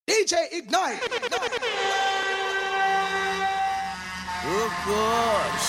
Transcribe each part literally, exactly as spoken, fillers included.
D J Ignite. Ignite. Oh gosh.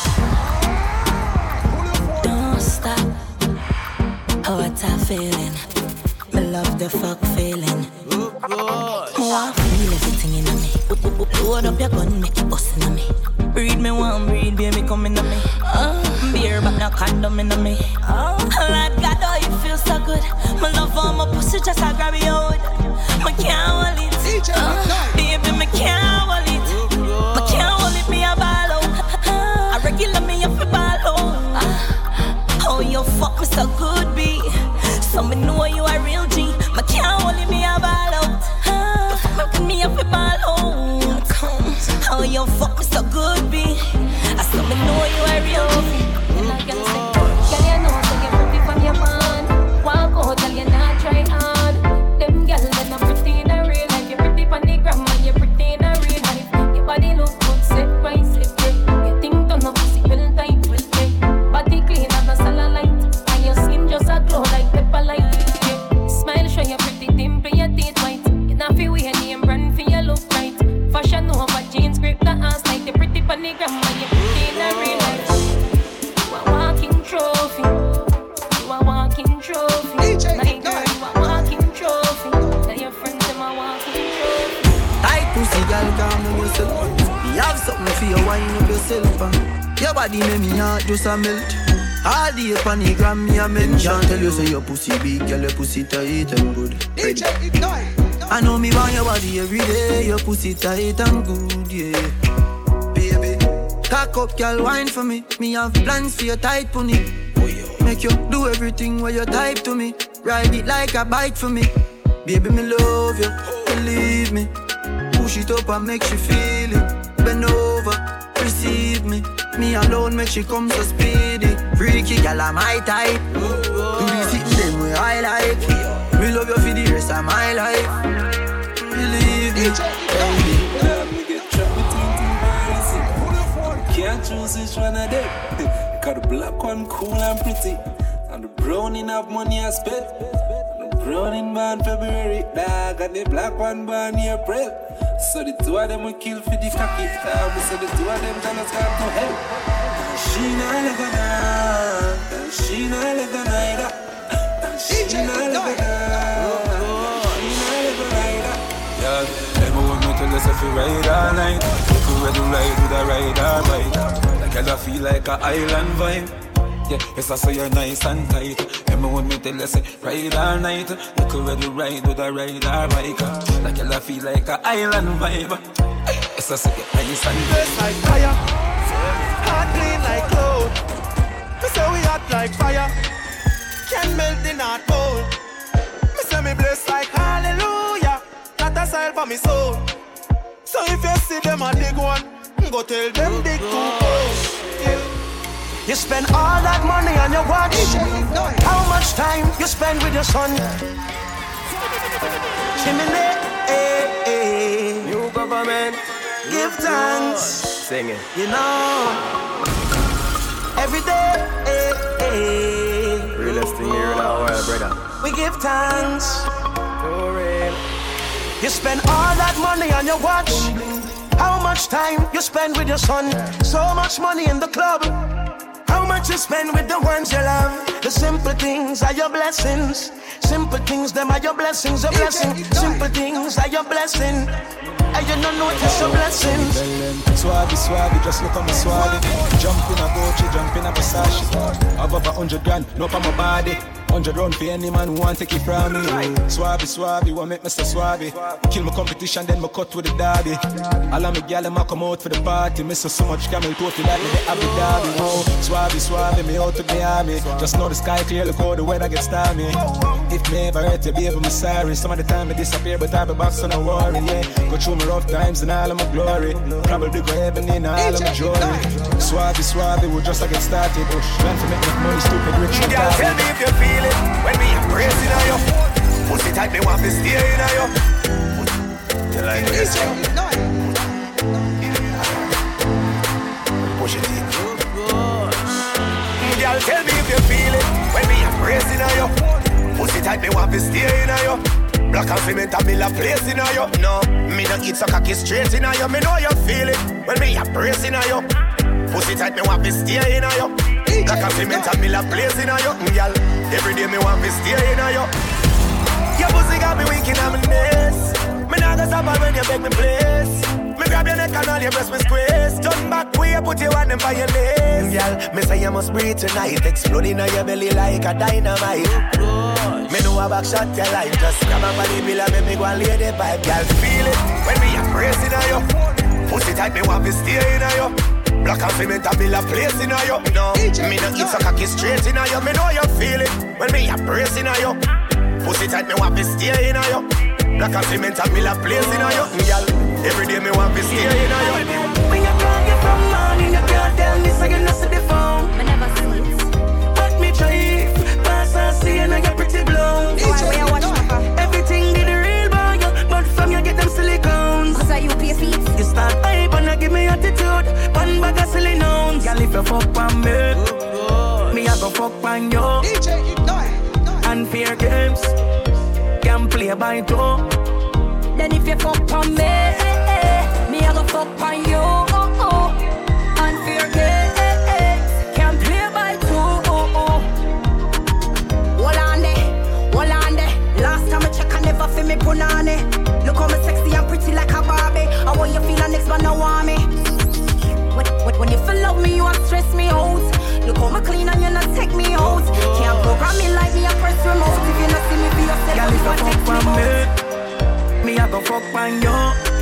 Don't stop. Oh, what a feeling. Me love the fuck feeling. Oh gosh. Me want feel everything in me. Load up your gun, make it bust in me. Breed me one, breed baby come in me. Uh, beer but no condom in me. Uh, Lord God, oh it feels so good. My love on my pussy just a grab you out. Me can't hold it. Uh, baby me can't hold it. Me can't hold it, me a ball out. I regular me up a ball out. Oh you fuck me so good, B. So me know you a real G. Me can't hold it, me a ball out. You fuck me up a ball out. Oh you fuck me so good, B. I saw me know you a real G. Girl, you know so you pretty from your man. Walk out, girl, you not try hard. Them girl, they not pretty in a real life. You pretty pon the gram and you pretty in a real life. Your body look good, set right, set right. You think turn up pussy, well tight, well tight. Body clean and a cellulite, and your skin just a glow like pepper light. Yeah. Smile, show you pretty dimple, your teeth white. You not feel weird, name brand for your look right. Fashion over jeans, grip the ass like the pretty pon the gram and you pretty in a real life. Trophy, you a walking trophy. My girl, you a walking trophy. Now your friends them a walking trophy. Tight pussy, girl, calm down yourself. You have something for you, wind up yourself. uh. Your body make me heart just a melt. All the upon the gram me a mention. Tell you say your pussy big, girl, your pussy tight and good. D J Ignite. I know me want your body every day. Your pussy tight and good, yeah. Baby, cock up, girl, wine for me. Me have plans for your tight pony. Make you do everything while you type to me. Ride it like a bike for me. Baby, me love you, believe me. Push it up and make she feel it. Bend over, receive me. Me alone make she come so speedy. Freaky, girl, I'm my type. Do the thing them way I like. Me love you for the rest of my life. Believe me, baby. Can't choose which one of them. Cause the black one cool and pretty, and the browning have money I spent. And the browning born February, dog, and the black one born April. So the two of them will kill for the cocky. Um, so the two of them gonna start to help. And she not like a nah, and she not like a neither. And she not like a nah, she not like a neither. Yeah, everyone know tell us if you ride all night. If you ready to ride with a ride all right. Girl, I feel like a island vibe. Yeah, yes, I say you're nice and tight. Remember when me tell you say ride all night. Look already ride with a ride or bike. Like girl, I feel like a island vibe. Yes, I say you're nice and tight. Blessed like fire, heart clean like gold. Me say we hot like fire, can't melt the north pole. Me say me blessed like hallelujah, that a style for me soul. So if you see them a dig one, go tell them big two post. Yeah. You spend all that money on your watch. How much time you spend with your son? Chimney, eh, eh. New government. Give thanks. Sing it. You know, every day, eh, eh. Realest thing here in our world, brother. We give thanks. For real. You spend all that money on your watch. How much time you spend with your son? So much money in the club. How much you spend with the ones you love? The simple things are your blessings. Simple things, them are your blessings, your blessing. Simple things are your blessing. And you don't notice your blessings. Swabby, swabby, just look on my swabby. Jump in a Gucci, jump in a Versace. Have over a hundred grand, no for my body. Hundred round for any man who want to take it from me. Swabby, swabby, what make me so swabby? Kill my competition, then my cut with the derby. All of my gal and I come out for the party. Miss so much camel toe feel like me the Abu Dhabi. Oh, swabby, swabby, me out to Miami. Just know the sky clear, look how the weather gets stormy. If me ever hurt you, baby, I'm sorry. Some of the time I disappear, but I be back, so no worry, yeah. Go through my rough times and all of my glory. Probably go heaven in all of my jewelry. Swabby, swabby, we'll just get started. Plan to make enough money, stupid rich. Girl, tell me if you feel it when we are praising on you. Pussy tight, me want to stay in on you. Till I know you say push it in. Girl, tell me if you feel it when we are praising on you. Pussy tight, me want to stay in on you. Black and cement and me la place in you. No, me no eat so cocky straight in you. Me know you feel it when me a brace in you. Pussy tight, me want to stay in you. Black and cement and me la place in you, girl. Every day me want to stay in you. Your pussy got me weak in my knees. Me nah go stop when you beg me place. Me grab your neck and all your breast me squeeze. Turn back way you put your hand in by your knees. Girl, me say you must breathe tonight. Exploding on your belly like a dynamite. Oh, me know a back shot your life. Just grab a body pillar, make me go and lay the pipe. Girl, feel it when me a brace in you. Pussy tight, me want to stay in you. Black and cement and build a place in you. No, me no eat so cocky straight in you. Me know you feel it when me a brace in you. Pussy tight, me want to stay in you. Black and cement and build a place in you. Girl, every day me want to stay in you. When you can't get from morning, you can't tell me so you not see the phone. Me never see it. But me try, pass and see and I get pretty blown. So why will you watch me? Everything did the real boy, but from you get them silicones. Cause I you pay feet. You start hype and I give me attitude. One bag of silly nouns. Girl, if you fuck on me, oh, me I go fuck on you. D J Ignite. And fair games can play by two. Then if you fuck on me, eh, eh, me I go fuck on you. Oh, oh. And fair games can play by two. Oh, oh. Hold on there, hold on there. Last time I check, I never feel me punani. Look how me sexy and pretty like a Barbie. I want you feel the next man don't want me. When, when, when you feel love me, you want stress me out. Look how me clean and you not take me out. Can't program me like me a press remote. If you not see me, be yourself. Girl, if you you take fuck me on out. me, me I go fuck on you.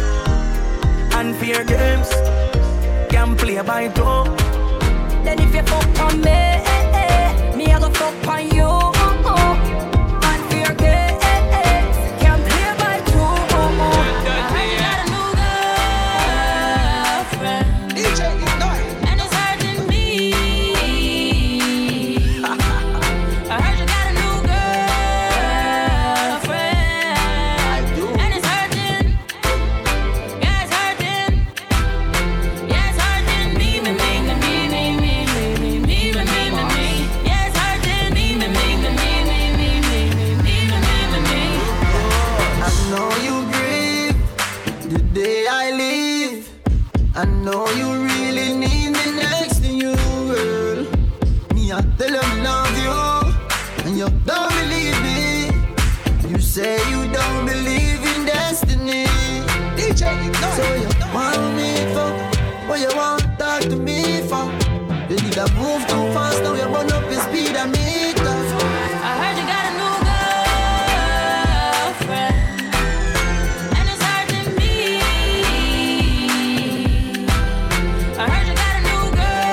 And fair games can play by two. Then if you fuck on me, eh, eh, me I go fuck on you. Oh, oh. And fair games can play by two. Oh, oh. I got a new girlfriend. D J Ignite. And it's hurting me. I heard you got a new girlfriend. I do. And it's hurting. Yeah, it's hurting. Yeah, it's hurting me, me, me, me, me, me, me, me, me, me, me, me, me. Yeah, it's hurting me, me, me, me, me, me, me, me, me, me, me, me. I know you grieve the day I leave. I know you really need me next to you, girl. Me, I tell them love you, and you don't believe me. You say you don't believe in destiny. D J Ignite. So you want me for what you want to talk to me for? You need to move too fast, now you burn up your speed and me tough. I heard you got a new girlfriend, and it's hurting me. I heard you got a new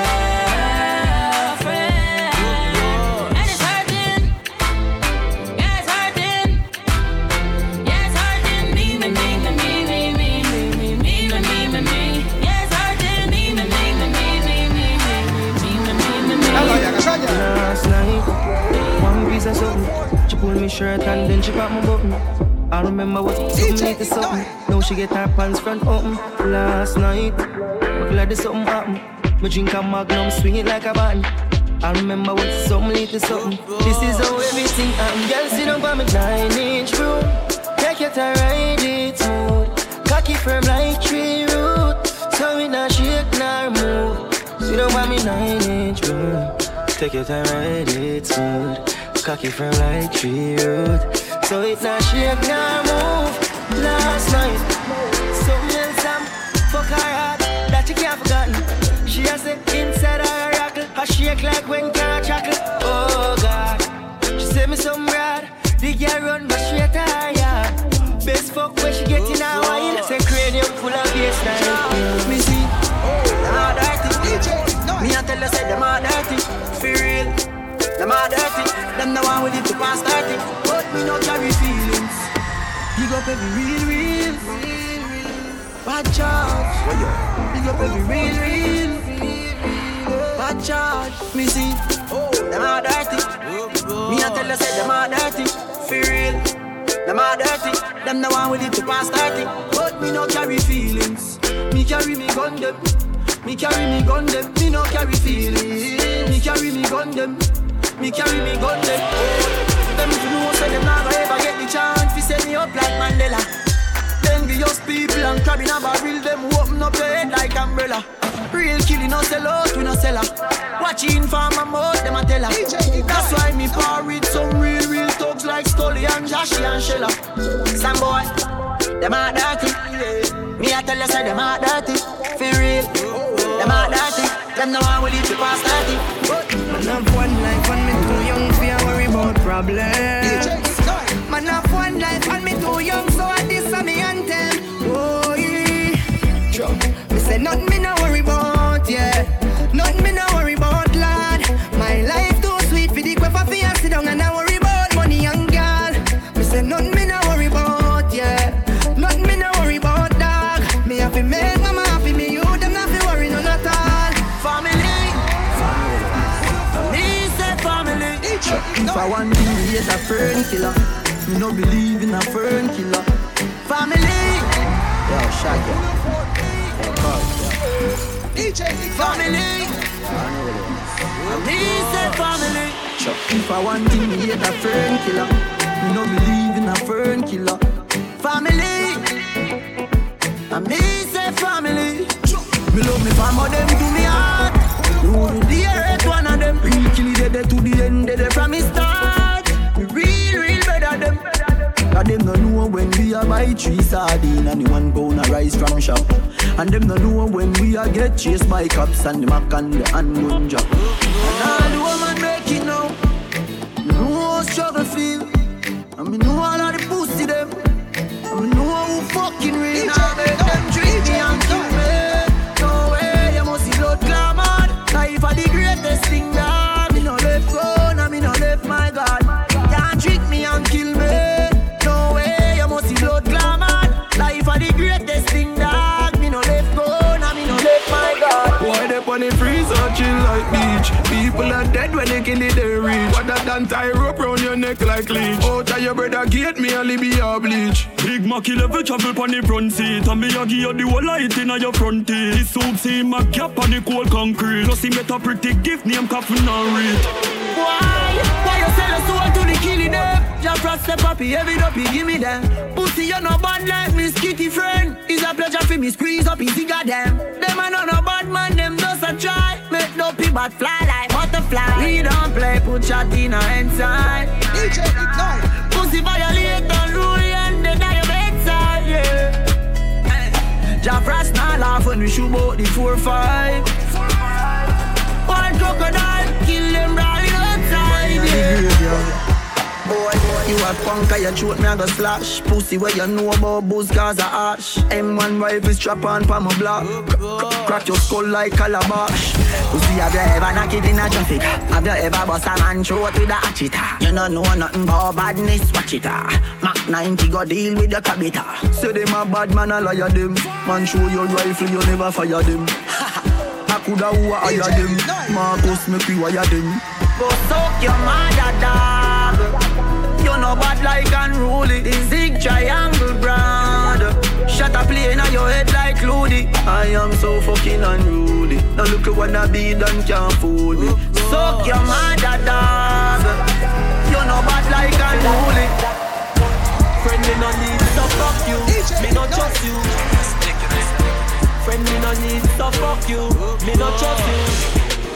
girlfriend, and it's hurting. Yeah, it's hurting. Yeah, it's hurting me, me, me, me, me, me, me, me, me, me, me, me, me. Yeah, it's hurting me, me, me, me, me, me, me, me, me, me, me, me, me. Last night, one piece of something. She pulled me shirt and then she got my button. I remember what something like the something. Now she get her pants front open. Last night, I'm glad there's something happen. Me drink a Magnum, swing it like a button. I remember what something like the something. This is how everything happen. Girl, sit down by me nine inch room. Take your time, ride it smooth. Cocky firm like tree root. So we not shake nor move. Sit down by me nine inch room. Take your time, ride it smooth. Cocky firm like tree root. So it not shake nor move. Last night, something else I'm fuck her hard that you can't forgotten. She has it inside her rockle. Her shake like when can't chuckle. Oh God, she say me some rad. The girl run but straight to her yard. Best fuck when she get in her wine. Say cranium full of baseline. Me see, them all dirty. D J Ignite. Me I tell you say them all dirty. For real, them all dirty. Them the one with it to pass thirty. But me no carry feelings. Big up every real, real, real, real. Bad charge. Big up every real, real, real. Bad charge. Me see, them all dirty. Me I tell you say them all dirty. For real, them all dirty. Them the one with it to pass thirty. But me no carry feelings. Me carry me gun them. Me carry me gun them. Me no carry feelings. Me carry me gun them. Me carry me gun them. them if you know so them never ever get the chance to set me up like Mandela. Envious people and crab in a barrel, them open up your head like umbrella. Real killing no sell out, we no sell her. Watching for my mouth, them a tell her. That's why me par with some real, real thugs like Scully and Joshy and Shella. Some boy, them a dirty. Me a tell you say them a dirty. For real, them a dirty. Them no one will leave the past thirty. Man have one life and me too young for worry about problems. Man have one life and me too young, so I diss on me anthem. Oh yeah, sure. Me say nothing me no worry about, yeah. Nothing me no worry about, lad. My life too sweet for the quiff for you sit down and I worry about money and girl. Me say nothing me no worry about, yeah. Nothing me no worry about, dog. Me happy make mama happy, me you them not fi worry none at all. Family, me say family. If I want to be a fern killer, me no believe in a fern killer. Family, yo, shag ya. D J, family. Me say family. If I want to be a fern killer, me no believe in a fern killer. Family, and me say family. Me love me family, them to me heart. You the earth, one of them. Real kill it dead to the end, dead from me start. Me real, real better them. Cause them no know when we a buy three sardine and the one pound a rice from shop. And them no know when we a get chased by cops and the mac and the handgun job. And all the woman make it now. Me know how struggle feel. And me know all of the pussy them. And me know who fucking real. Now make them treat me and kill me. No way, you must see blood clamor. Life are the greatest thing that me no left go, now me no left my God. Can't trick me and kill me. No way, you must see blood glamour. Life are the greatest thing that me no left go, now me no left my God. Why they on the freeze or chill like beach? People are dead when they kill it, they reach. What that done tie rope round your neck like leech. Out of your brother gate, me only be a bleach. Big Mackie level travel pon the front seat. And me a give you the whole light in your front teeth. This soup see my cap on the cold concrete. Just see me a pretty gift name coffin and read. Why? Why you sell a soul to the killing them? Just trust the puppy, every dopey, give me them. Pussy, you no bad like me skitty friend. It's a pleasure for me squeeze up easy goddamn. Them a no no bad man, them just a try. Make dopey but fly like butterfly. We don't play, put shot in our inside. D J ignite. Pussy violate and rule and they die your bedside, yeah. Jah Frost not laugh when we shoot out the four five. One crocodile, kill them right outside, yeah. Boy, you a punk, you shoot me, I go slash. Pussy where you know about booze, cause I ash. M one rifle strap on pa my block. Crack your skull like calabash. Pussy, have you ever knocked it in a traffic? Have you ever bust a man throat with a hatchet? You don't know nothing about badness, watch it. Mac ninety go deal with your cabita. Say them a bad man, I liar them. Man show your rifle, you never fire them. I coulda who I hire them. Marcus make we wire them. Go suck your mother, dog. You know bad like unruly. The zig triangle brand. Shut up plane on your head like Loody. I am so fucking unruly. Now look at what I be done can't fool me. Suck your mother, dog. You know bad like unruly. Friend me no need so fuck you. Me no trust you. Friend me no need so fuck you. Me no trust you.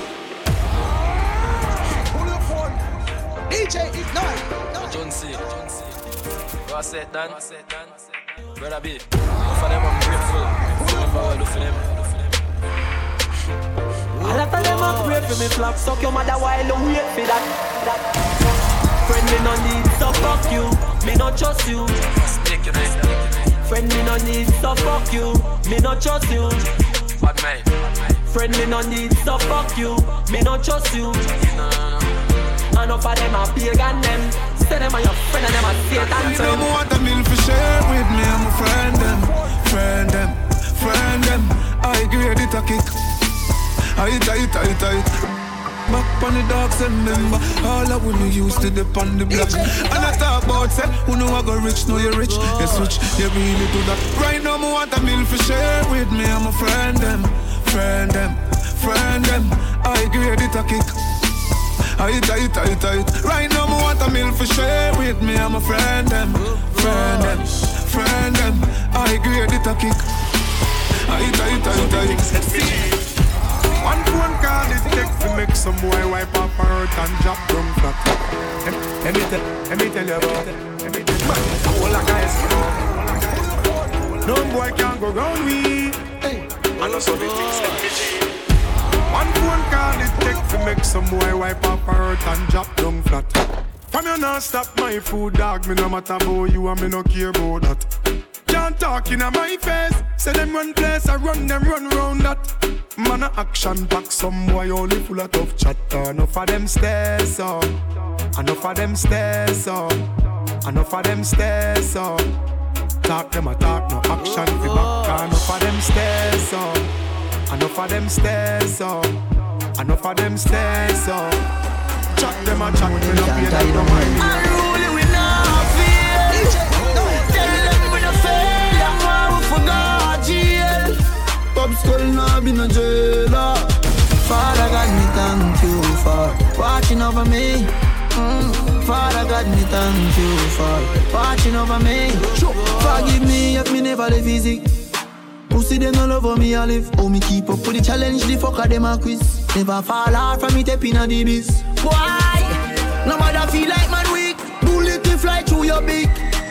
D J ignite. John C. Go set down. Brother B. For them I'm grateful. Do for them. All of them I'm grateful. Me flop suck your mother while you wait for that. Friend me no need so fuck you. Me no trust you. Friend me no need so fuck you. Me no trust you. Bad man. Friend me no need so fuck you. Me no trust you. No, no, no. Enough of them are pagan them. Say them are your friend and them are Satan. You don't want a meal for share with me. I'm a friend them, friend them, friend them. I grade it a kick. I tight, tight, tight. Back on the dogs and member. All of when you used to dip on the block. And I talk about say, who know I go rich, know you rich. You switch, you really do that. Right now, I want a meal for share with me. I'm a friend them, friend them, friend them. I grade it a kick. I tight, tight, tight. Right now, me want a meal for share with me and my friend them, friend them, friend them. I grade it a kick. I tight, tight, tight. One phone call it take to make some boy wipe up her hurt and drop down flat. Let me tell, let me tell you about it. Let me tell you about it. All the guys, no boy can go round me. I know so the things that me do. One phone call it take to make some boy wipe up her hurt and drop down flat. From you not stop my food, dog. Me no matter about you and me no care about that. Can't talk in my face. Say them run place, I run them run round that. Man a action back, some boy only full of tough chatter. Enough of them stairs up, enough of them stairs up, enough of them stairs up. Talk them a talk, no action fi back. Enough of them stairs up, enough of them stairs up, enough of them stairs up. Chat them a chat, me no pay them no mind. Unruly we not feel. Tell them we no fail, them why we forgot jail. Pop skull now be no jailer. Father God, me thank you for watching over me. Mm. Father God, me thank you for watching over me. Forgive me if me never live easy. Pussy them all over me I live. Oh me keep up with the challenge, the fucker them a quiz. Never fall off from me tapping on the biz. Why? Nobody feel like man weak. Bullet will fly through your beak.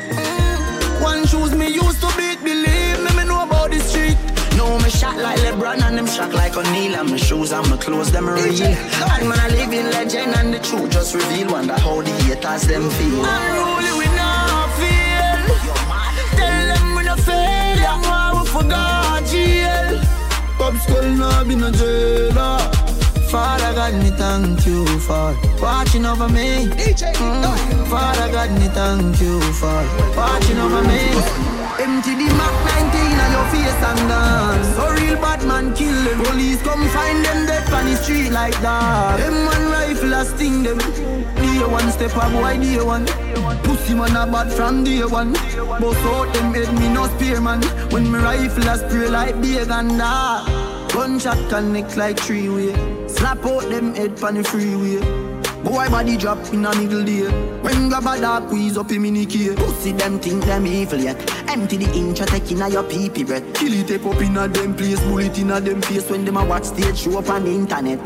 Mm. One shoes me used to beat. Believe me, me know about the street. No, me shot like LeBron and them shot like O'Neal. And my shoes and my clothes, them real. And man, I live in legend and the truth just reveal. Wonder how the haters them feel. Unruly we not feel. Tell them we no fail. Them why we forgot jail. Pop skull now be no jailer. Father God, me thank you for watching over me. Mm. Father God, me thank you for watching over me. Empty the Mac nineteen on your face and dance. So real bad man kill them. Police come find them dead on the street like that. Them one rifle a sting them. Day one step up, why day one? Pussy man a bad from day one. Boss out them head, me no spear man. When me rifle a spray like big and that. Gunshot connect like three way. Slap out them head on the freeway. Boy body drop in a middle day. When grab a dark squeeze up him in the key. Pussy them think them evil yet. Empty the inch a take in a your pee-pee breath. Kill it tape up in a them place. Bullet in a them face when them a watch stage show up on the internet.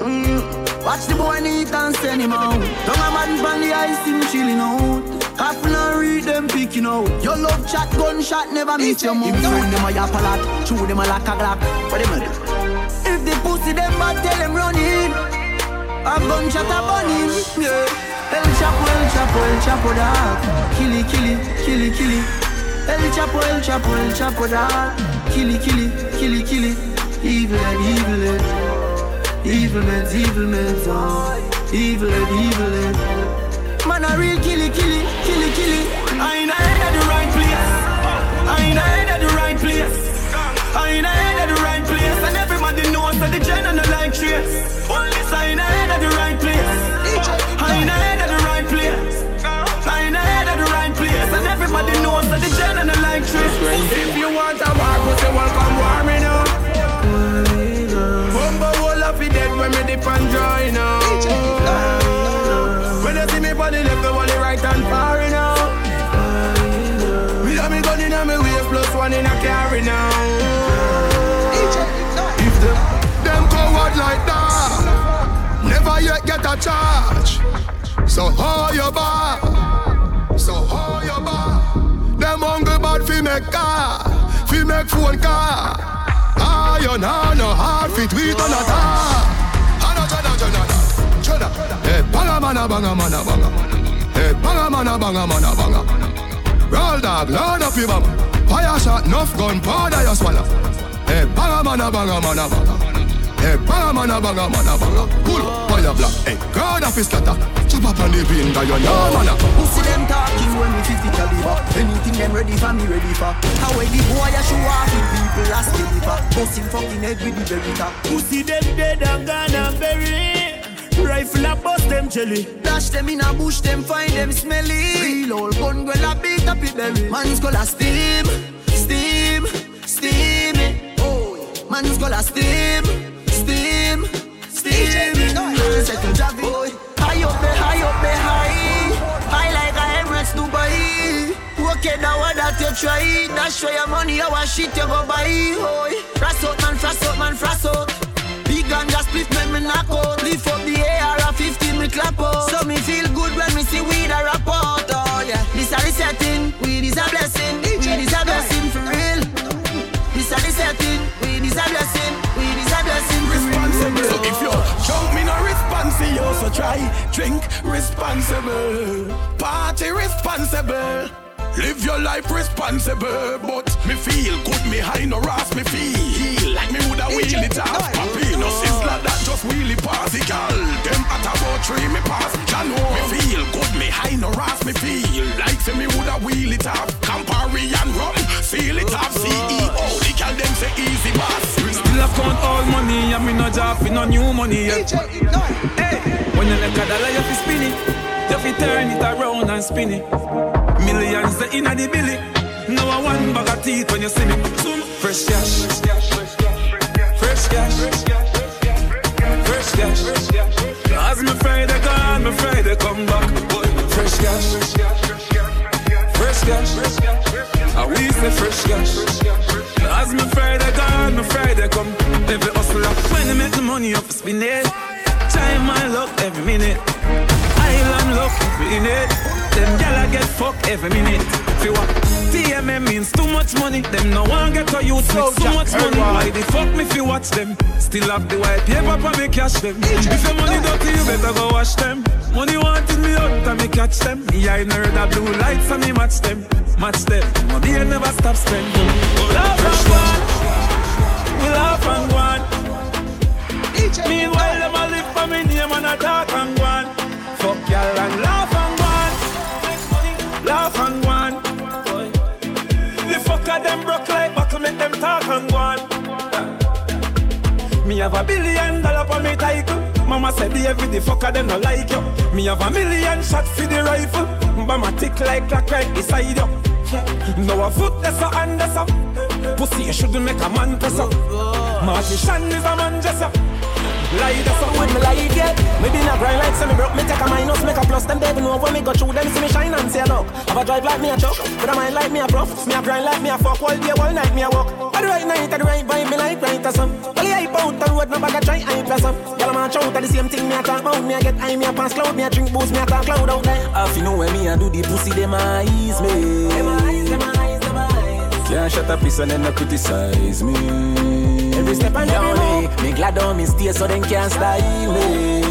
Mm. Watch the boy neat and send him out. Don't a man from the ice him chilling out. Happen and read them picking out. Your love chat gunshot never miss your mouth. If friend them a yap a lot, chew them a like a glock. What them a do? If the pussy them bad tell them run in. A gunshot a bun him, yeah. El Chapo, El Chapo, El Chapo dog. Killy, killy, killy, killy. El Chapo, El Chapo, El Chapo dog. Killy, killy, killy, killy. Evil and evil and evil men, evil men, oh. Evil and evil and man a real killy, killy, killy, killy. I ain't head at the right place. I ain't head at the right place. I ain't head at the right place. And everybody knows that the gen and the like trace. I ain't head at the right place. I ain't head at the right place. I ain't head at the right place. And everybody knows that the gen and the like trace. If you want a war, go say welcome war me now. Bumbo wall up it dead when me dip and join now. When you see me body left, the one right and far now. Me have me gun in a me waist plus one in a carry now. If them, them coward like that, never yet get a charge. So hold your bar. So hold your bar. Them hungry bad fi make car, fi make phone car. Iron hand no hard fit we don't attack. Ana jana jana jana. Hey banga mana banga mana banga. Hey banga mana banga mana banga. Roll dog load up your bum. Fire shot enough gun powder you swallow. Hey banga mana banga mana banga. Hey banga mana banga mana banga. Pull up fire black. Hey God of his scatter. Chop up on the bean that you know mana. Who see them talking when me fifty caliber? Anything them ready for me ready for. How when the boy a show off with people last deliver. Bust him fucking head with the berry top. Who see them dead and gone and bury? Rifle a bust them jelly. Dash them in a bush, them find them smelly. Real old gun girl a beat up it berry. Man's gonna steam, steam, steam it. Oh, man's gonna steam, steam, steam it. Settle Javi, try. That's why your money, our shit you go buy. Oh, frost out man, frost out man, frost out. Big gun just split make me knock out. Lift up the A R fifty me clap out. So me feel good when me see weed a rap out. Oh yeah, this a resetting, weed is a blessing. Weed is a blessing for real. This a resetting, weed is a blessing. Weed is a blessing for responsible. real. So if you jump me no responsible, you so try drink responsible, party responsible. Live your life responsible, but me feel good, me high, no ras, me feel like me woulda wheel it off. Papi, no sizzler that just wheelie pass it, girl. Them at about three me pass, can know. Me feel good, me high, no ras, me feel like say me woulda wheel it off. Campari and rum, seal it off. C E O, the girl them say easy boss. Still I count all money, and me no job for no new money yet. Hey, when you look at dollar, you fi spin it, you fi turn it around and spin it. Millions the inna the billy. No one bag of teeth when you see me. Fresh cash, fresh cash, fresh cash. As me Friday gone, me Friday come back. Fresh cash, fresh cash. I we say fresh cash. As me Friday gone, me Friday come. Every hustler when you make the money up, spin it. Time my luck every minute. Island luck every minute. Them gyal get fucked every minute. Feel what? T M M means too much money. Them no one get to use so too much money. Why they fuck me if you watch them? Still have the white paper for me cash them. If your money dirty, you better go wash them. Money wanted me out and me catch them. Me I heard the blue lights and me match them. Match them. My beer never stops them. We laugh and go on. We laugh and go on. Meanwhile them a live for me name and a talk and go on. Fuck y'all and laugh and go on. Laugh and go on. The fucker them broke like back to make them talk and go on. Me have a billion dollar for me title. Mama said the every the fucker them no like you. Me have a million shots for the rifle. Bama tick like clock right beside you. No a foot that's a hand that's up. Pussy you shouldn't make a man press up. Magician is a man just up. Lie that's up when me lie get. Me been a grind like semi broke. Me take a minus, make a plus. Them they know when me go through them see me shine and say look. Have a drive like me a truck, but a mind like me a prof. Me a grind like me a fuck all day, all night me a walk. At the right night, at the right vibe, me like right or some. Only hype out the road, no bag a try hype or some. Y'all a march out at the same thing me a talk about. Me a get high, me a pass cloud, me a drink booze, me a talk cloud out there. If you know when me a do the pussy, them eyes me. Them eyes, them eyes, them eyes. Can't shut up, piece and then no criticize me. Every step and every move. Me glad on me stay so them can't style me.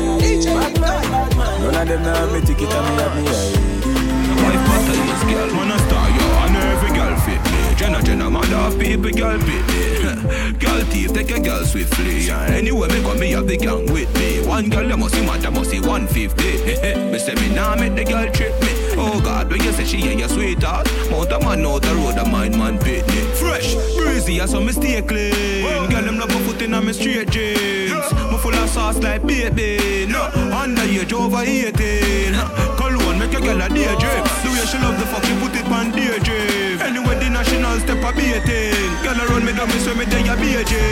None of them now me ticket and me have me I D. Wife matter is girl, man a star yo. I know every girl fit me. Jenna Jenna mother of people girl fit me. Girl thief take a girl swiftly. And anywhere me go me have the gang with me. One girl they must see matter must see one fifty. Me say me nah make the girl trip me. Oh God, when you say she ain't your sweetheart, mount a man out the road, a mind man pit me. Fresh, breezy, I saw me stay clean. Girl, them love my foot in my straight jeans. Me full of sauce like baby. No, under age over eighteen. Cologne make your girl a daydream. The way she love the fuck, she put it on daydream. Anyway, the national step a beating. Girl around me, don't me so me day a B J.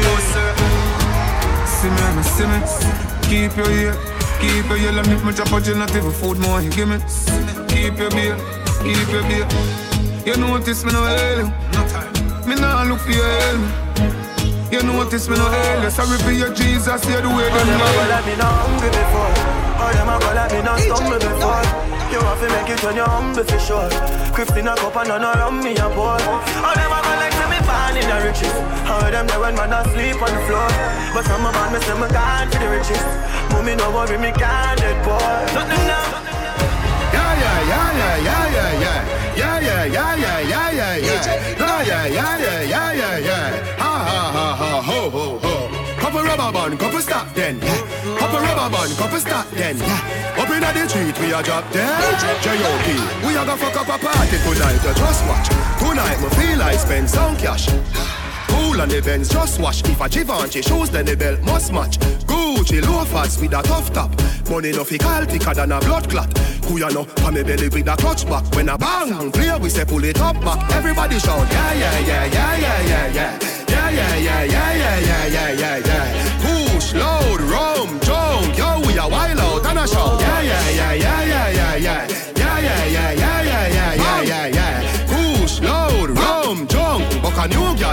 See me, me see me. Keep your ear. Keep your yellow meat, me chop out your native food more you give me. Keep your beer, keep your beer. You notice me no hell you. Me nah look for your help. You notice me no hell you. Sorry for your Jesus, you're the way them know. Oh, them a go let me no hungry before. Oh, them a go let me no stumble before. You have to make it when you're humble for sure. Fifteen a cup and none around me a pour. Oh, them a go like to me born in the riches. How them there when man a sleep on the floor. But some of man me say me gone for the riches. Mommy no worry me can't dead poor. Nothing now. Yeah, yeah, yeah, yeah, yeah, yeah, yeah. Yeah, yeah, yeah, yeah, yeah, yeah, yeah. Yeah, yeah, yeah, yeah, yeah, yeah, yeah. Ha, ha, ha, ha, ho, ho, ho. Couple rubber band, couple stop then, yeah. Couple rubber band, couple stop then, yeah. Up inna the street, we a drop dead. J O P, we a go fuck up a party tonight, you just watch. Tonight, me feel I spend some cash. Cool on the Benz, just wash. If a Givenchy shoes, then the belt must match. Gucci loafers with a tough top. Money no fi call thicker than a blood clot. Who ya know? Pa me belly with a clutch back. When a bang play, we say pull it up back. Everybody shout yeah yeah yeah yeah yeah yeah yeah yeah yeah yeah yeah yeah yeah yeah yeah. Push loud, rum, junk, yo we a wild out and a shout yeah yeah yeah yeah yeah yeah yeah yeah yeah yeah yeah yeah yeah yeah yeah. Push loud, rum.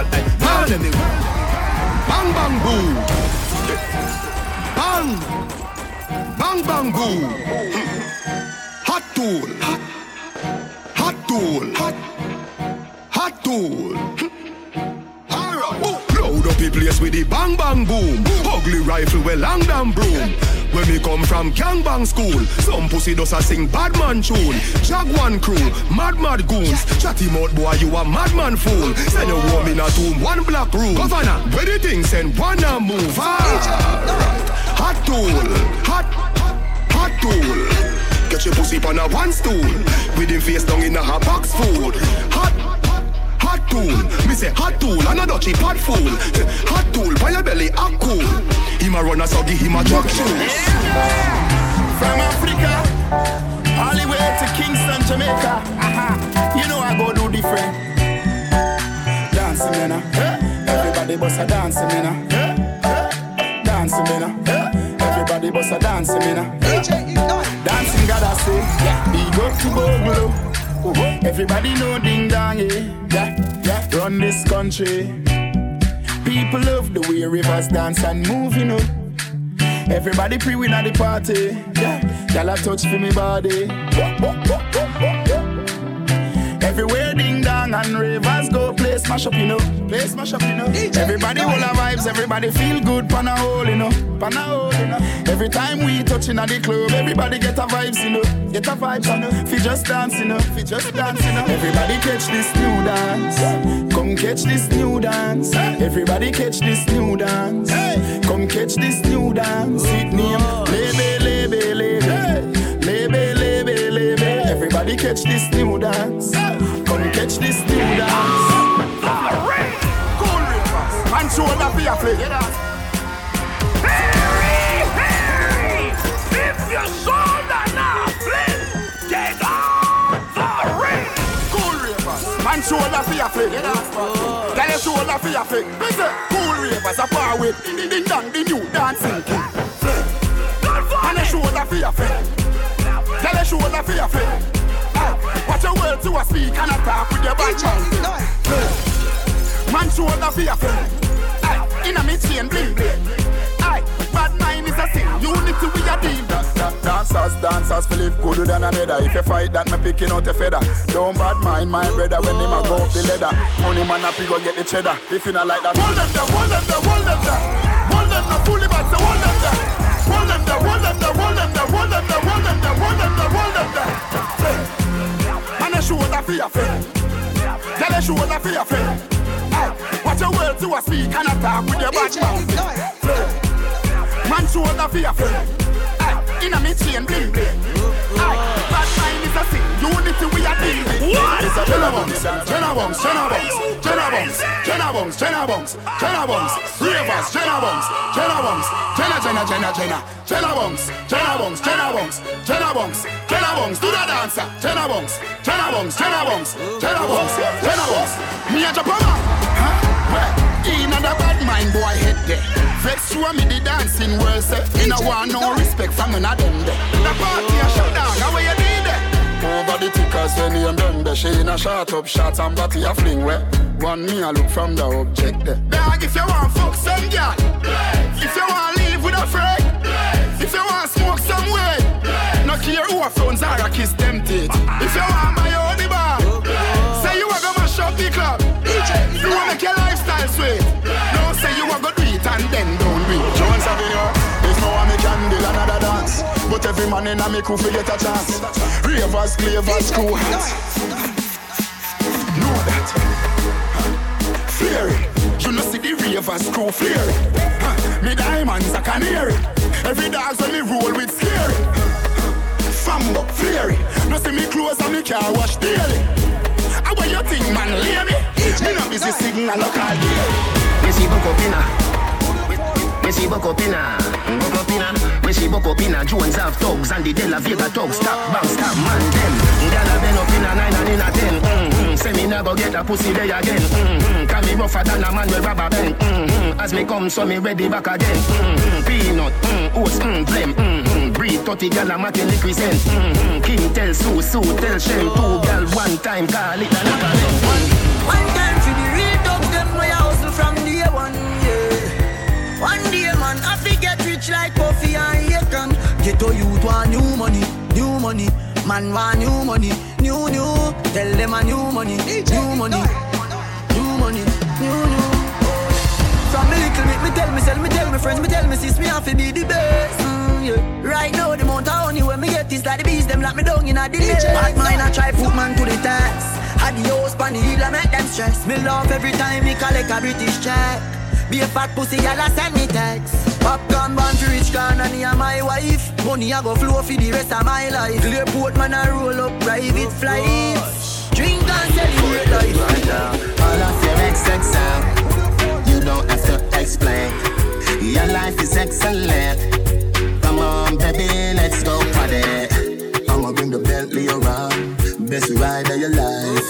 world. Bang in the world. Bang bang boom. Bang. Bang bang boom. Hot tool. Hot tool. Hot tool. Alright. Load up the place with the bang bang boom. Ugly rifle with long damn broom. When me come from gangbang school, some pussy does a sing bad man tune. Jaguan crew, mad mad goons. Chatty mouth boy, you a madman fool. Send a woman in a tomb, one black room. Governor, where the thing send one a move. Ah. Hot tool, hot, hot tool. Get your pussy on a one stool. With him face down in a hot box food. Hot, hot tool. Me say hot tool, and a dutchy pot fool. Hot tool, by your belly, a cool. Him a run a so give him a drug shoes. From Africa, all the way to Kingston, Jamaica. Uh-huh. You know I go do different. Dancing, man. Uh. Everybody bust a dancing, man. Uh. Dancing, man. Uh. Everybody bust a dancing, man. Uh. Dancing, gotta say, yeah. Big up to Boglo. Uh-huh. Everybody know ding dong, eh? Yeah, yeah. Run this country. People love the way rivers dance and move, you know. Everybody pre-win at the party. Yeah, y'all a touch for me body. Everywhere ding dong and rivers go, play smash up, you know. Play smash up, you know. Everybody all our vibes, everybody feel good, pan a hole, you know. Pan a hole, you know. Every time we touching at the club, everybody get a vibes, you know. Get a vibes, you know. Fi just dance, you know. Fi just dance, you know. Everybody catch this new dance. Come catch this new dance. Everybody catch this new dance. Come catch this new dance. It name Lebe, Lebe, Lebe. Lebe, Lebe, Lebe. Everybody catch this new dance. Come catch this new dance. Cool rivers. Man shoulder for your flick. Harry, Harry, if your shoulder now flip, get on the ring. Cool rivers. Man shoulder for your flick. Tell your shoulder for your flick. Cool rivers are far with ding ding dong the new dancing king. Man your shoulder for your flick. Tell your shoulder for your flick. Watch your words to a speak and a talk with your bad man. Man shoulder for your friend. In a me chain bling bling. Bad mind is a sin. Unity we a deal. Dancers, dancers feel it gooder than another. If you fight that, me picking out a feather. Don't bad mind my brother when him a go up the ladder. Money man a pick go get the cheddar. If you not like that, hold them there, hold them there, hold them there. Hold them there, fully back, so hold them there. Hold them there, hold them there, hold them there, hold them there, hold them there, hold them there, hold them there. And a shoulder for your friend. Tell a shoulder for your friend. Watch your words to a speak and a talk with your bad mouth. Man shoulder for your friend. In a me chain bling bling. Bad mind is a sin. Unity we are dealing. What? It's a Jenna Bungs, Jenna Bungs, Jenna Bungs, Jenna Bungs, Jenna Bungs, Jenna Bungs, Jenna Bungs, Ravers, Jenna Bungs, Jenna Bungs, Jenna Jenna Jenna Jenna, Jenna Bungs, Jenna Bungs, Jenna Bungs, Jenna Bungs, Jenna Bungs, do the dancer, Jenna Bungs, Jenna Bungs, Jenna Bungs, Jenna Bungs, Jenna Bungs. Me a Japan, huh? In a bad mind boy head there. Vex show me the dancing world say. Me no want no respect from none of them there. The party a shut down, how you did there? Over the tickers when you done there. She in a shot up shots and body a fling where. One me a look from the object there. Dog if you want fuck some girl, if you want live with a friend, if you want smoke some way, no care who a phones are a kiss them teeth. If you want my own the bar, say you a go mash up the club. You want make your lifestyle sweet. Don't say you a go do it and then don't do it. Jones Avenue, there's no one me can do another dance. But every man in a me crew get a chance. Ravers, clavers, crew hands. Know that. Flare it. You know see the ravers crew flare it. Me diamonds a canary. Every dog's when me roll with scary. Fambo, flare it. No see me clothes and me car wash daily. How about you think, man, lay me? Me no busy signal, no call me. Me see Bokopina. Me see Bokopina. Bokopina. Me see Bokopina. Jones have thugs and the De La Vega thugs. Stop, bang, stop, man, them. Gala been up in a nine and in a ten. Mm-hmm. Say me never get a pussy there again. Mm-hmm. Can me rougher than a man with rubber band. Mm-hmm. As me come, so me ready back again. Mm-hmm. Peanut, mm, oats, mm, blem. Mm-hmm. Breed thirty gal a matin represent. Mm-hmm. King tell Sue, Sue tell Shem. Two gal one time call it a knock. One time for the real dog them way out. money. Man want new money, new new. Tell them a new money, new money, new money, new new. From me little bit, me tell myself, me tell my friends, me tell me sis, me have to be the best. Mm, yeah. Right now the amount of honey when me get this like the bees, them lock me down in a delay. Bad mind I try put man to the test. Had the house pan the hill I make them stress. Me love every time me collect a British check. Be a fat pussy, y'all send me text. Popcorn born to rich can and he my wife. Money I go flow for the rest of my life. Clear port man I roll up private flights. Drink and celebrate life. Right now, all of your X X L. You don't have to explain. Your life is excellent. Come on, baby, let's go party. I'ma bring the Bentley around. Best ride of your life.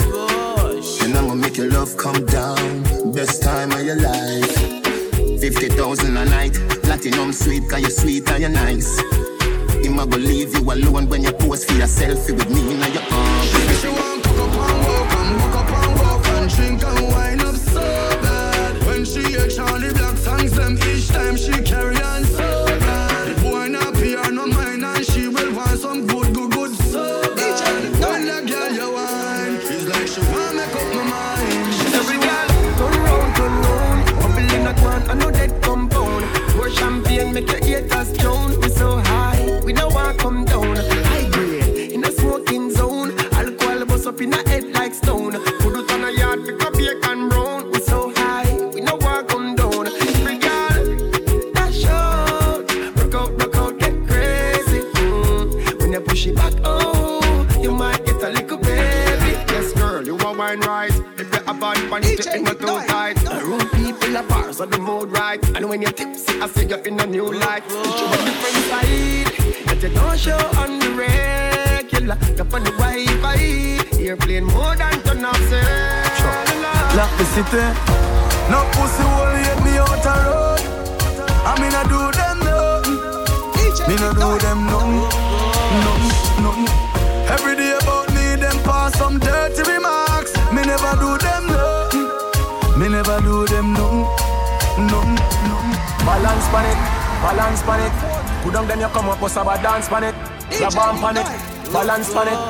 And I'ma make your love come down. Best time of your life. Fifty thousand a night. Platinum sweet, cause you're sweet and you're nice. I'ma go leave you alone when you pose for your selfie with me in your arms. If you want to cook up and walk and walk up and walk and drink and wine up so bad. When she hear Charlie Black songs, them each time she carry on so bad. The boy not pay her no mind and she will want some good, good, good so bad. When that girl you wine, it's like she want make up my mind. Every girl turn round, turn round. Bubble in a can, I know that compound. Pour champagne, make your haters drown. We so high, we don't want come down. High grade, in a smoking zone. Alcohol bust up in a head like stone. Put it on a yard, pick up bacon brown. We so high, we don't want come down. Every girl, dash out. Rock out, rock out, get crazy. Mm. When you push it back, oh, you might get a little baby. Yes, girl, you want wine right. If you have bad pan, you ain't not too tight. The room people are bars on the mood right. And when you're tipsy, I see you in a new light. You show a different side that you don't show on the regular. Up on the Wi-Fi, airplane more than turn off cellular. Lock the city. No pussy will hit me out the road. I mean I do them nothing. Me no do them nothing. Nothing, nothing. Every day about me, them pass some dirty remarks. Me never do them nothing. Me never do them nothing. Nothing, nothing. Balance pan it, balance pan it. Put down then you come up with a dance pan it. The bomb pan it, balance pan it.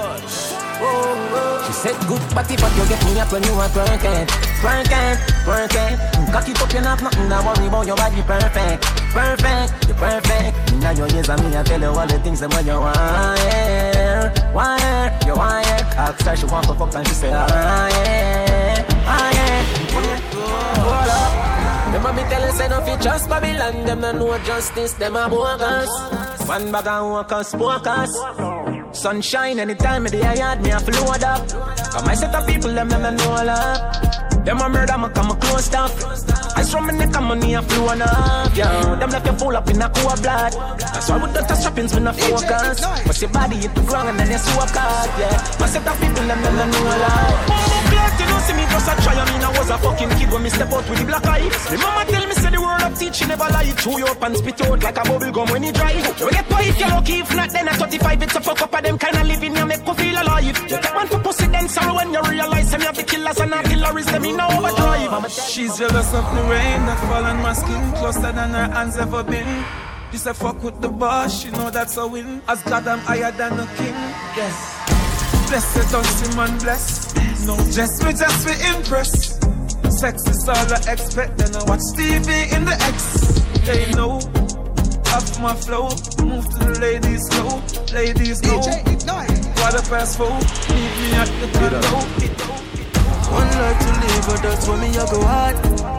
She said good body but you get me up when you are twerking. Twerking, twerking. Cock it up, you not nothing to worry about your body perfect. Perfect, you're perfect. Now your ears and me I tell you all the things that when you want yeah. Why yeah, you want yeah. I asked her she want to fuck and she said ah yeah, ah yeah. Hold up. Them a me tell you say no fit trust Babylon. Them no know justice, them a bogus. One bag of workers, focus. Sunshine anytime of the yard me a float up. Cause my set of people them them no know love. Them a murder me come a close up. I from my neck and money a flowing up. Yeah, them like you full up in a cool blood. That's why with the touch trappings me no focus. But your body hit the ground and then you swap out. Yeah, my set of people them them no know love. You don't see me just a try, I mean I was a fucking kid when me step out with the black eye. The mama tell me say the word of teach, she never lie. Chew you up and spit out like a bubble gum when you dry. You get why if you're lucky, if not then at thirty-five it's a fuck up of them kind of living you make you feel alive. You take one for pussy then sorrow when you realize them you have the killers and not killers them in overdrive. She's jealous of the rain that fall on my skin, closer than her hands ever been. She said fuck with the boss, she know that's a win. As God I'm higher than a king, yes. Blessed don't see man bless. No, just me, just me impress. Sex is all I expect. Then I watch T V in the X. They know, off my flow. Move to the ladies slow. Ladies go. Water pass full. Meet me at the condo. One life to live, but that's when me I go hard.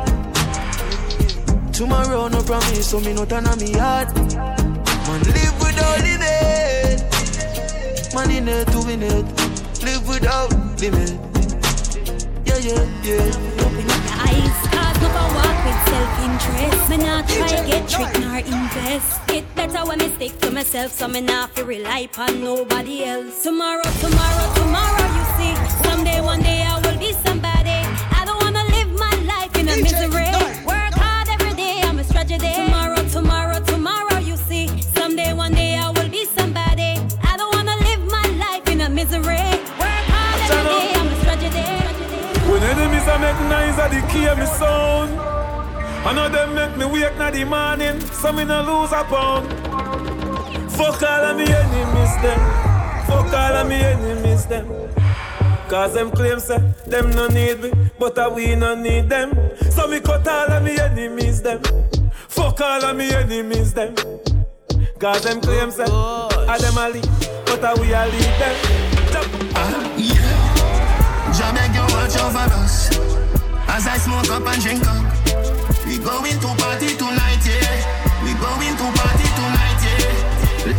Tomorrow no promise, so me no turn on me hard. Man live without limit. Man in it to win it. Live without limit. Yeah, yeah, yeah. Open up your eyes, cause never walk with self-interest. Me not try get tricked nor invest. It better when me stick to myself, so me not feel rely on nobody else. Tomorrow, tomorrow, tomorrow, you see. Someday, one day I will be somebody. I don't wanna live my life in a misery. Work hard every day, I'm a tragedy. Tomorrow, tomorrow, tomorrow, you see. Someday, one day I will be somebody. I don't wanna live my life in a misery. Work hard every day, I'm a tragedy. When enemies are make noise at the key of me sound. I know them make me wake na the morning, so me no lose a pound. Fuck all of me enemies them. Fuck all of me enemies them. Cause them claim say them no need me, but uh, we no need them. So me cut all of me enemies them. Fuck all of me enemies them. Cause them claim say I them a lead, but uh, we a lead them. Uh, yeah. Jah beg you watch over us as I smoke up and drink up. We going to party tonight, yeah. We going to party tonight, yeah.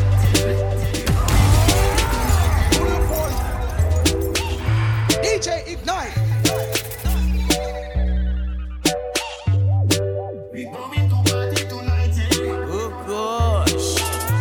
D J Ignite. We going to party tonight, yeah. Oh gosh.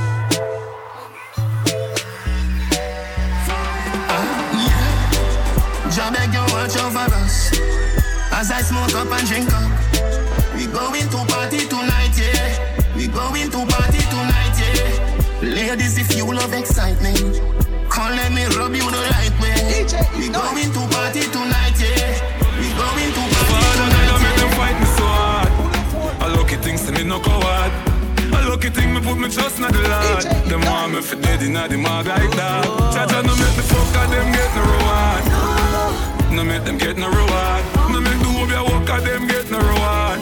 Uh, yeah. Jah beg you watch over us as I smoke up and drink up. We going to party tonight, yeah. We going to party tonight, yeah. Ladies, if you love excitement, come let me rub you the right way. We going to party tonight, yeah. We going to party Father, tonight, yeah. Make them yeah. fight me so hard. I lucky things to me no coward. I lucky thing me put me trust in the Lord. Them want me for dead inna the mag like that. Cha-cha no make the fuck of them get no reward. No make them get no reward. No make the whole walk of them get no reward.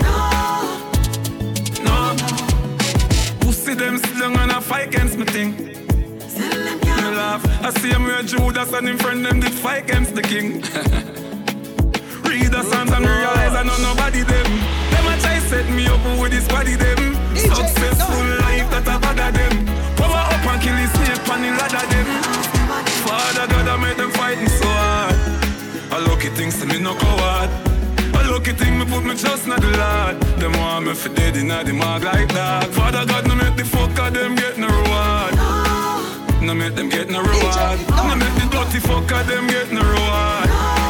No. Pussy them slung and a fight against me thing. Me laugh. I see him with Judas and him friend them did fight against the king. Read the songs and realize I know nobody them. Them a try set me up with this body them. Successful life that I bother them. Power up and kill the snake on the ladder them. Father God I made them fighting so hard. A lucky things to me no coward. A lucky thing me put me trust in the Lord. Them want me for dead inna the mag like that. Father God no make the fuck of them get no reward. No make them get no reward. No make the dirty fuck of them get no reward.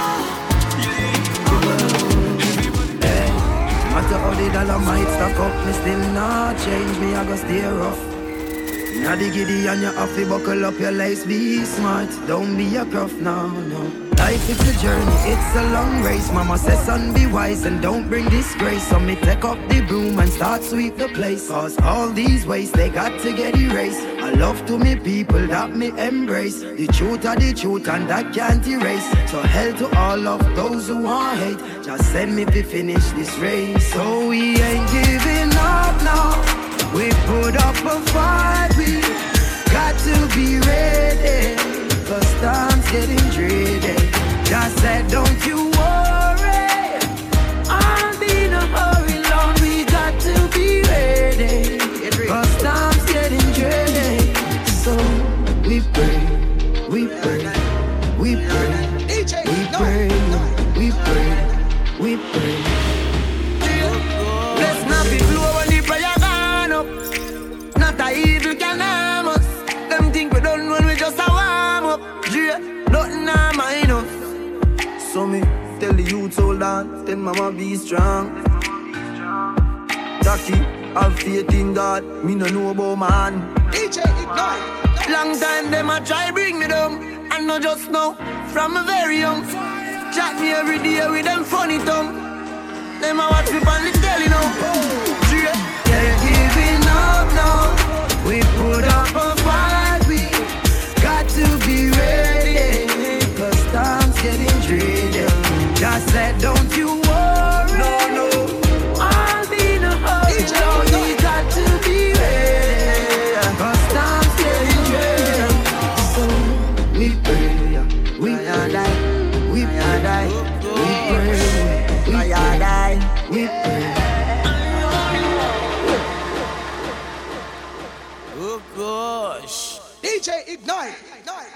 Hey, matter how the dollar might stack up, me still not change. Me I go stay rough. Now the giddy and you have to buckle up your lace. Be smart, don't be a gruff, no, no. Life is a journey, it's a long race. Mama says son be wise and don't bring disgrace. So me take up the broom and start sweep the place. Cause all these ways they got to get erased. I love to me people that me embrace. The truth are the truth and that can't erase. So hell to all of those who want hate. Just send me to finish this race. So we ain't giving up now. We put up a fight, we got to be ready. Cause time's getting dreary. Just said don't you worry, I'll be in a hurry, Lord. We got to be ready. Cause time's getting dreary. So we pray, we pray, we pray, we pray, we pray, we pray. Let's not be blow when the prayer gone up. Not a evil can harm us. Them think we don't when we just a warm up. Yeah, nothing I mind us. So me tell the youth hold on, tell mama be strong. Jackie, have faith in God. Me no know about man. D J Ignite. Long time them a try bring me down. I know just now, from a very young. Chat me every day with them funny tongue. Them a watch me on the telly now. Yeah, yeah, giving up now. We put up a fight. We got to be ready. Cause time's getting dreary. Just said don't you worry. No, no. I'll be in a hurry. No, we got to be ready. Cause time's getting dreary. So we pray. We die. We die. We pray. We die. We pray. Oh gosh. D J Ignite. Ignite.